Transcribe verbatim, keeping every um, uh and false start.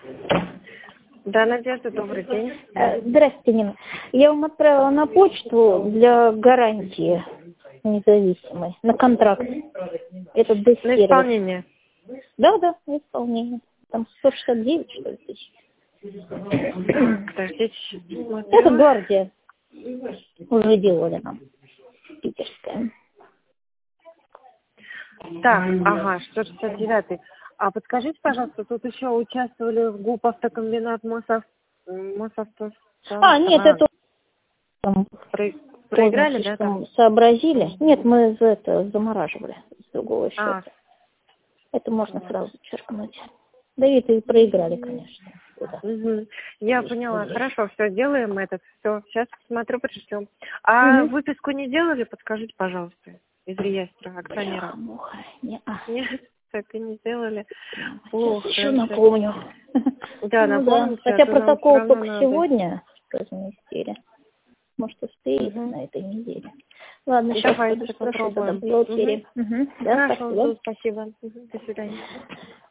Да, Надежда, добрый день. Здравствуйте, Нина. Я вам отправила на почту для гарантии независимой, на контракт. Это На десервис. исполнение. Да, да, на исполнение. Там сто шестьдесят девять, что ли, тысяч. Подождите, смотрю. Это гвардия. Уже делали нам. Питерская. Так, ага, сто шестьдесят девятый. А подскажите, пожалуйста, тут еще участвовали в ГУП автокомбинат Мосав... Мосавто... А, нет, а, это там про... проиграли, да? там Там? сообразили. Нет, мы за это замораживали с другого А, счета. Это можно сразу черкнуть. Да и это и проиграли, конечно. угу. Я поняла. Хорошо, все, делаем этот. Все, сейчас смотрю, пришлем. А Угу. выписку не делали? Подскажите, пожалуйста, из реестра акционеров. Не, а. Нет, так и не сделали. Сейчас Плохо. еще напомню. Да, Ну, напомните. да. Хотя а то нам протокол всё равно только надо. сегодня разместили. Может, успеет Угу. на этой неделе. Ладно, сейчас Давайте спрошу тогда попробуем. бухгалтерии. Угу. Угу. Да, Хорошо, спасибо. спасибо. Угу. До свидания.